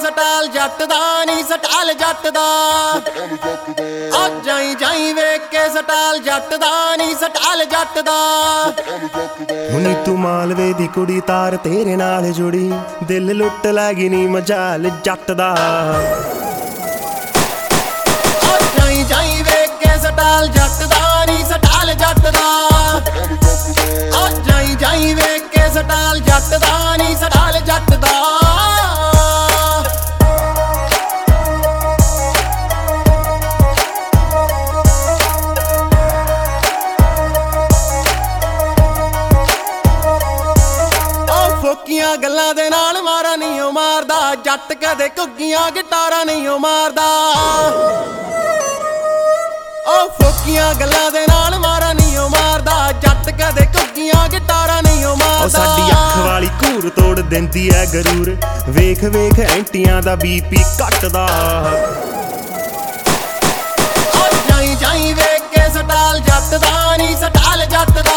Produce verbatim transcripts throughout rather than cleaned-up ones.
Stall ਜੱਟ ਦਾ ਨੀ stall ਜੱਟ ਦਾ ਆ ਜਾਈ ਜਾਈ ਵੇਖ ਕੇ ਸਟਾਲ ਜੱਟ ਦਾ ਨੀ ਸਟਾਲ ਜੱਟ ਦਾ ਹੁਣੀ ਤੂੰ ਮਾਲਵੇ ਦੀ ਕੁੜੀ ਤਾਰ ਤੇਰੇ ਨਾਲ ਜੁੜੀ ਦਿਲ ਲੁੱਟ ਲੈ ਗਈ ਨੀ ਮਜਾਲ ਜੱਟ ਦਾ ਆ ਜਾਈ ਜਾਈ ਵੇਖ ਕੇ ਸਟਾਲ ਜੱਟ ਦਾ ਨੀ ਸਟਾਲ ਜੱਟ ਦਾ ਆ ਜਾਈ ਜਾਈ ਵੇਖ ਕੇ ਸਟਾਲ ਜੱਟ ਦਾ ਨੀ ਸਟਾਲ ਜੱਟ ਦਾ ਫੋਕੀਆਂ ਗੱਲਾਂ ਦੇ ਨਾਲ ਮਾਰਾ ਨਹੀਂ ਉਹ ਮਾਰਦਾ ਜੱਟ ਕਦੇ ਘੁੱਗੀਆਂ ਗਿਟਾਰਾਂ ਨਹੀਂ ਉਹ ਮਾਰਦਾ ਉਹ ਫੋਕੀਆਂ ਗੱਲਾਂ ਦੇ ਨਾਲ ਮਾਰਾ ਨਹੀਂ ਉਹ ਮਾਰਦਾ ਜੱਟ ਕਦੇ ਘੁੱਗੀਆਂ ਗਿਟਾਰਾਂ ਨਹੀਂ ਉਹ ਮਾਰਦਾ। ਉਹ ਸਾਡੀ ਅੱਖ ਵਾਲੀ ਘੂਰ ਤੋੜ ਦਿੰਦੀ ਐ ਗਰੂਰ ਵੇਖ ਵੇਖ ਐਂਟੀਆਂ ਦਾ ਬੀਪੀ ਘਟਦਾ ਆ ਜਾਈ ਜਾਈ ਵੇਖ ਕੇ ਸਟਾਲ ਜੱਟ ਦਾ ਨੀ ਸਟਾਲ ਜੱਟ ਦਾ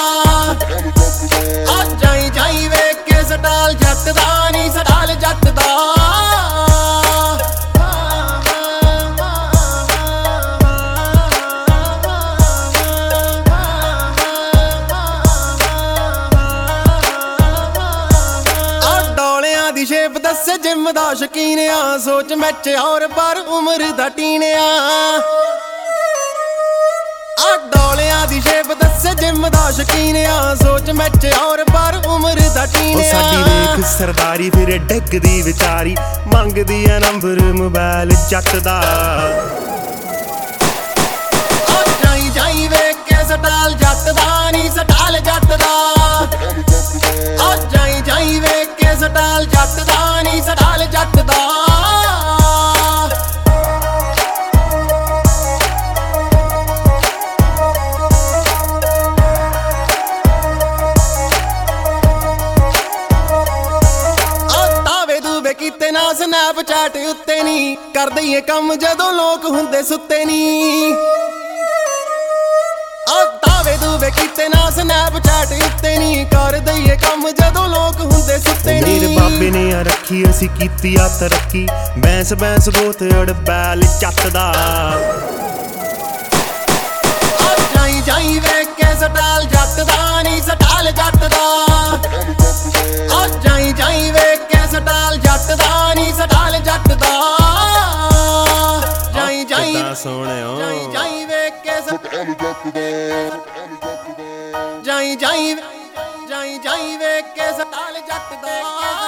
ਆ ਜਾਈ ਜਾਈ ਵੇਖ ਕੇ ਸਟਾਲ ਜੱਟ ਦਾ ਨੀ ਸਟਾਲ ਜੱਟ ਦਾ ਦੀ ਸ਼ੇਪ ਦੱਸੇ ਜਿੰਮ ਦਾ ਸ਼ਕੀਨ ਆ ਸੋਚ ਮੈਚ ਔਰ ਪਰ ਉਮਰ ਦਾ ਟੀਨਿਆ ਆ ਡੋਲਿਆਂ ਦੀ ਸ਼ੇਪ ਦੱਸੇ ਜਿੰਮ ਦਾ ਸ਼ਕੀਨ ਆ ਸੋਚ ਮੈਚ ਔਰ ਪਰ ਉਮਰ ਦਾ ਟੀਨਿਆ। ਉਹ ਸਾਡੀ ਵੇਖ ਸਰਦਾਰੀ ਫਿਰ ਡਿੱਗਦੀ ਵਿਚਾਰੀ ਮੰਗਦੀ ਆ ਨੰਬਰ ਮੋਬਾਈਲ ਜੱਟ ਦਾ ਆ ਜਾਈ ਜਾਈ ਵੇਖ ਕੇ ਸਟਾਲ ਜੱਟ ਦਾ ਨੀ ਸਟਾਲ ਜੱਟ ਦਾ ਆ ਜਾਈ ਜਾਈ ਵੇਖ ਕੇ ਸਟਾਲ ਜੱਟ ਦਾ ਨੀ ਸਟਾਲ ਜੱਟ ਦਾ ਕੀਤੇ ਨਾ ਸਨੈਪਚੈਟ ਉੱਤੇ ਨੀ ਕਰਦੇ ਏ ਕੰਮ ਜਦੋਂ ਲੋਕ ਹੁੰਦੇ ਸੁੱਤੇ ਨੀ ਆ ਤਾਵੇ ਦੂਵੇ ਕੀਤੇ ਨਾ ਸਨੈਪਚੈਟ ਉੱਤੇ ਨੀ ਕਰਦੇ ਏ ਕੰਮ ਜਦੋਂ ਲੋਕ ਹੁੰਦੇ ਸੁੱਤੇ ਨੀ। ਮੇਰੇ ਬਾਬੇ ਨੇ ਆ ਰੱਖੀ ਅਸੀਂ ਕੀਤੀ ਆ ਤਰੱਕੀ ਬੈਂਸ ਬੈਂਸ ਬਹੁਤ ਅੜ ਬੈਲ ਜੱਟ ਦਾ ਆ ਜਾਈ ਜਾਈ ਵੇਖ ਕੇ ਸਟਾਲ ਜੱਟ ਦਾ ਨੀ ਸਟਾਲ ਜੱਟ ਦਾ ਆ ਜਾਈ ਜਾਈ ਵੇਖ ਕੇ ਸਟਾਲ ਜੱਟ ਦਾ ਨੀ ਸਟਾਲ ਜੱਟ ਦਾ ਜਾਈ ਜਾਈ ਸੋਹਣਿਓ ਜਾਈ ਜਾਈ ਵੇਖ ਕੇ ਸਟਾਲ ਜੱਟ ਦਾ ਜਾਈ ਜਾਈ ਜਾਈ ਜਾਈ ਵੇਖ ਕੇ ਸਟਾਲ ਜੱਟ ਦਾ।